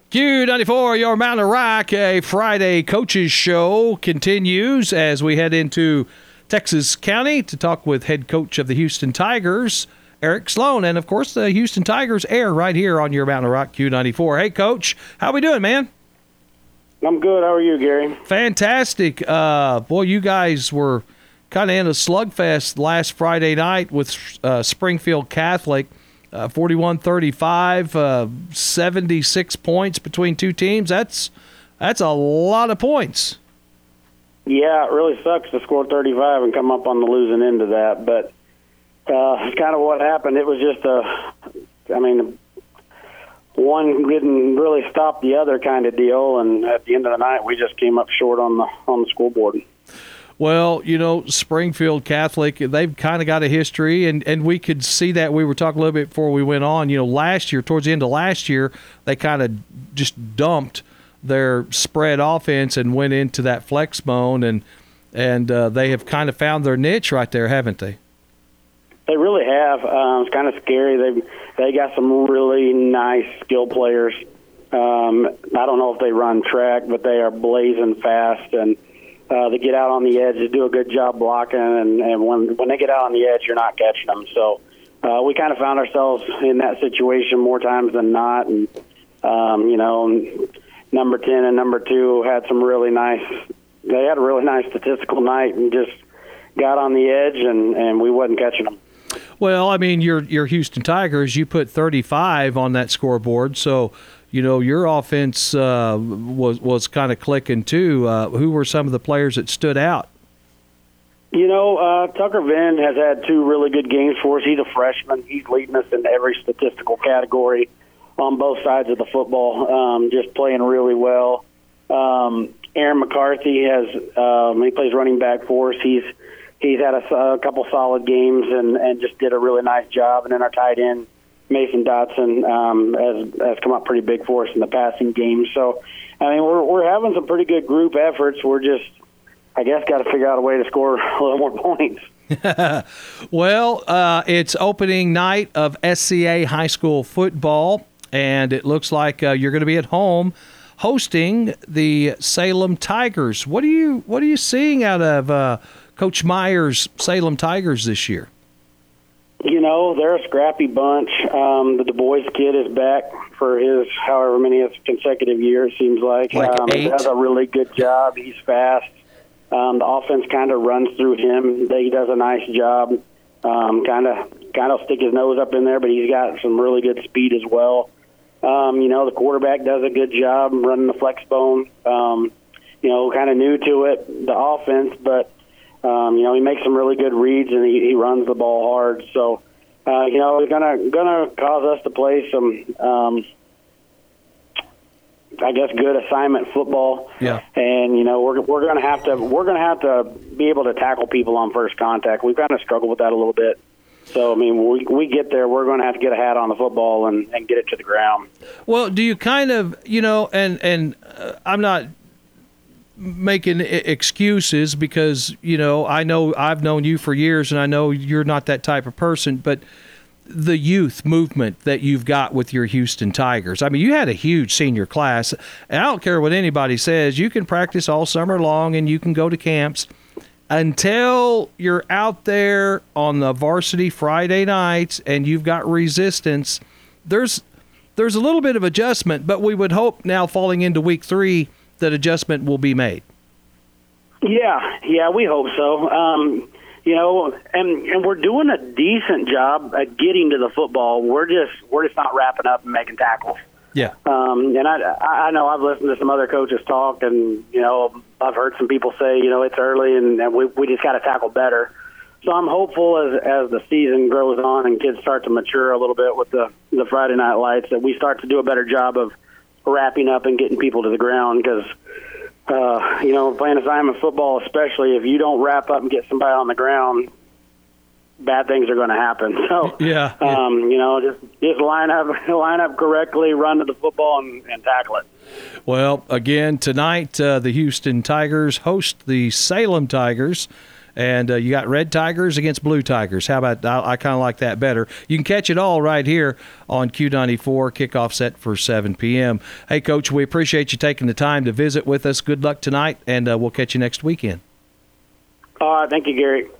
Q94, your Mountain Rock, a Friday coaches show continues as we head into Texas County to talk with head coach of the Houston Tigers, Eric Sloan. And, of course, the Houston Tigers air right here on your Mountain Rock Q94. Hey, Coach, how we doing, man? I'm good. How are you, Gary? Fantastic. Boy, you guys were kind of in a slugfest last Friday night with Springfield Catholic. 41-35, 76 points between two teams. That's a lot of points. Yeah, it really sucks to score 35 and come up on the losing end of that. But it's kind of what happened. It was just one didn't really stop the other kind of deal. And at the end of the night, we just came up short on the scoreboard. Well, Springfield Catholic, they've kind of got a history, and we could see that. We were talking a little bit before we went on. Last year, towards the end of last year, they kind of just dumped their spread offense and went into that flex bone, and they have kind of found their niche right there, haven't they? They really have. It's kind of scary. They got some really nice skill players. I don't know if they run track, but they are blazing fast, and they get out on the edge. They do a good job blocking, and when they get out on the edge, you're not catching them. So we kind of found ourselves in that situation more times than not. And, number 10 and number 2 had some really nice – they had a really nice statistical night and just got on the edge, and we wasn't catching them. Well, I mean, your Houston Tigers, you put 35 on that scoreboard, so – your offense was kind of clicking too. Who were some of the players that stood out? Tucker Venn has had 2 really good games for us. He's a freshman. He's leading us in every statistical category on both sides of the football, just playing really well. Aaron McCarthy he plays running back for us. He's had a couple solid games and just did a really nice job. And then our tight end, Mason Dotson, has come up pretty big for us in the passing game. So, we're having some pretty good group efforts. We're just, I guess, got to figure out a way to score a little more points. Well, it's opening night of SCA high school football, and it looks like you're going to be at home hosting the Salem Tigers. What are you seeing out of Coach Meyer's Salem Tigers this year? They're a scrappy bunch. The Du Bois kid is back for his however many consecutive years, seems like. He does a really good job. He's fast. The offense kind of runs through him. He does a nice job. Kind of stick his nose up in there, but he's got some really good speed as well. The quarterback does a good job running the flex bone. Kind of new to it, the offense, but he makes some really good reads, and he runs the ball hard. So, he's gonna cause us to play some, I guess, good assignment football. Yeah. And we're gonna have to be able to tackle people on first contact. We've kind of struggled with that a little bit. So, we get there, we're going to have to get a hat on the football and get it to the ground. Well, do you kind of, and I'm not making excuses because, I know I've known you for years and I know you're not that type of person, but the youth movement that you've got with your Houston Tigers. You had a huge senior class, and I don't care what anybody says. You can practice all summer long and you can go to camps. Until you're out there on the varsity Friday nights and you've got resistance, there's a little bit of adjustment, but we would hope now falling into week 3 that adjustment will be made. Yeah, we hope so. And we're doing a decent job at getting to the football. We're just not wrapping up and making tackles. Yeah. And I know I've listened to some other coaches talk, and I've heard some people say it's early and we just got to tackle better. So I'm hopeful as the season grows on and kids start to mature a little bit with the Friday Night Lights that we start to do a better job of wrapping up and getting people to the ground, because playing assignment football, especially if you don't wrap up and get somebody on the ground, bad things are going to happen. So yeah. Just line up correctly, run to the football and tackle it. Well, again tonight the Houston Tigers host the Salem Tigers And you got Red Tigers against Blue Tigers. How about I kind of like that better. You can catch it all right here on Q94, kickoff set for 7 p.m. Hey, Coach, we appreciate you taking the time to visit with us. Good luck tonight, and we'll catch you next weekend. All right. Thank you, Gary.